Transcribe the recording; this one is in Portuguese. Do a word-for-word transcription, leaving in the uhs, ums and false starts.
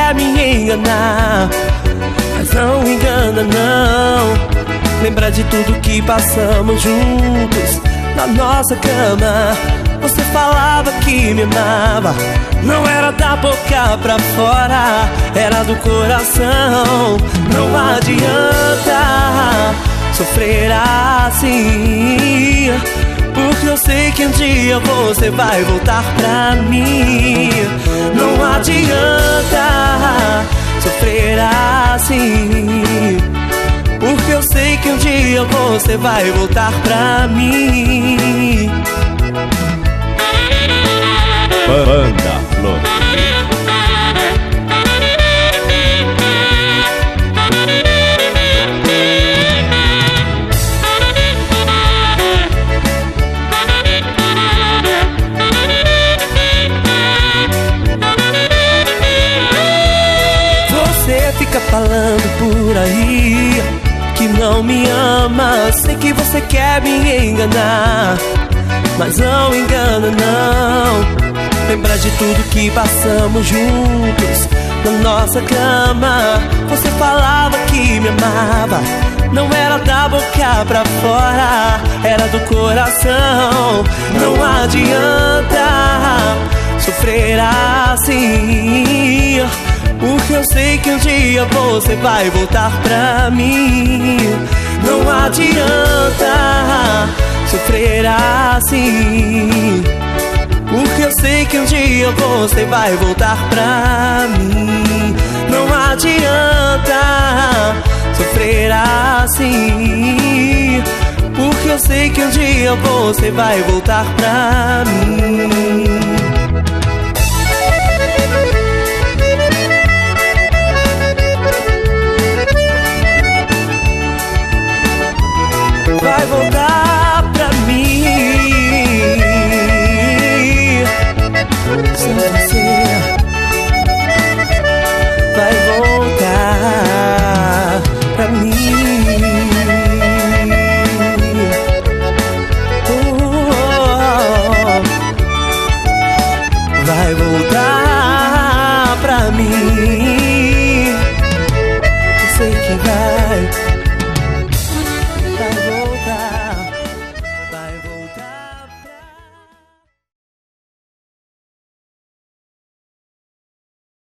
quer me enganar, mas não engana não. Lembra de tudo que passamos juntos na nossa cama. Você falava que me amava, não era da boca pra fora, era do coração. Não adianta sofrer assim, porque eu sei que um dia você vai voltar pra mim. Não adianta sofrer assim, porque eu sei que um dia você vai voltar pra mim. Banda Flor. Você fica falando por aí que não me ama. Sei que você quer me enganar, mas não engana não. Lembra de tudo que passamos juntos na nossa cama. Você falava que me amava, não era da boca pra fora, era do coração. Não adianta sofrer assim, porque eu sei que um dia você vai voltar pra mim. Não adianta sofrer assim, porque eu sei que um dia você vai voltar pra mim. Não adianta sofrer assim, porque eu sei que um dia você vai voltar pra mim. Vai voltar pra mim. Sem você vai voltar pra mim. Oh, vai voltar pra mim. Eu sei que vai.